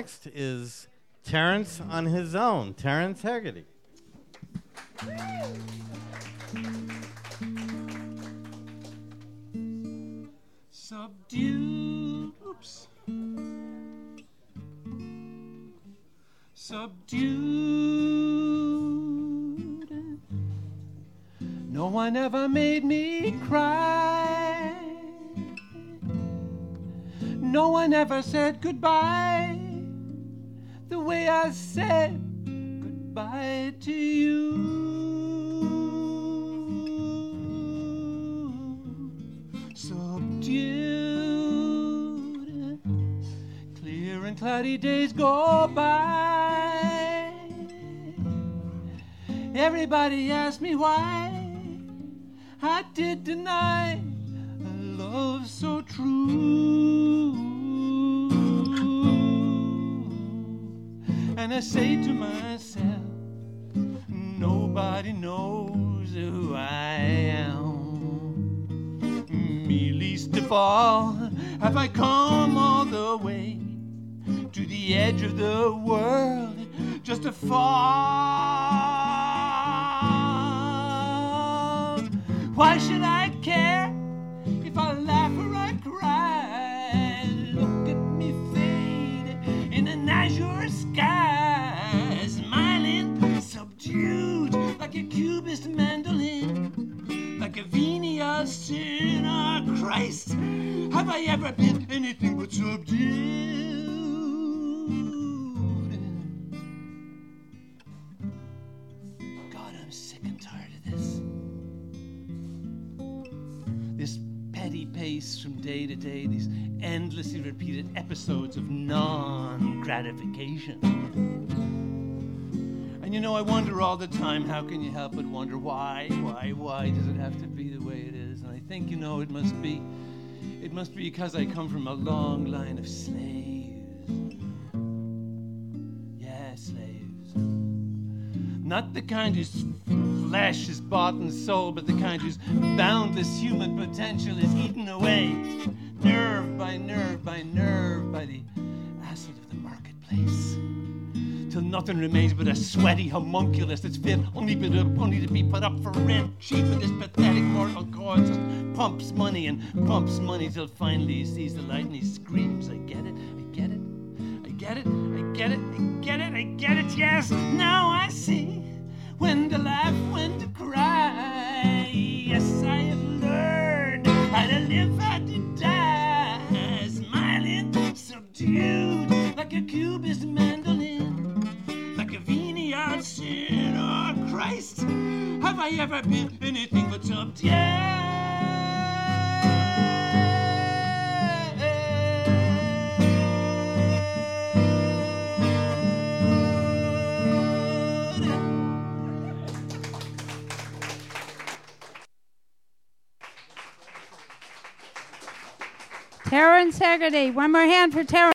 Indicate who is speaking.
Speaker 1: next is Terrence on his own, Terrence Haggerty.
Speaker 2: Subdued. No one ever made me cry. No one ever said goodbye the way I said goodbye to you. Subdued, clear and cloudy days go by. Everybody asked me why I did deny a love so true. And I say to myself, nobody knows who I am. Me least of all have I come all the way to the edge of the world just to fall. Why should I care if I laugh or I cry? Look at me fade in an azure sky, smiling, subdued like a cubist mandolin, like a venial sin. Oh, Christ, have I ever been anything but subdued? God, I'm sick and tired of this. This petty pace from day to day, these endlessly repeated episodes of non-gratification. And you know, I wonder all the time, how can you help but wonder why does it have to be the way it is? And I think, you know, it must be because I come from a long line of slaves. Yeah, slaves. Not the kind whose flesh is bought and sold, but the kind whose boundless human potential is eaten away, nerve by nerve by nerve, by the acid of the marketplace, till nothing remains but a sweaty homunculus that's fit only to be put up for rent cheap, and this pathetic mortal cause just pumps money till finally he sees the light and he screams, I get it, I get it, I get it, I get it, I get it, I get it, yes, now I see when to laugh, when to cry. Yes, I have learned how to live, how to die, smiling, subdued like a cubist mandolin, like a venial sin. Oh, Christ, have I ever been anything but subdued?
Speaker 3: Terrence Haggerty. One more hand for Terrence.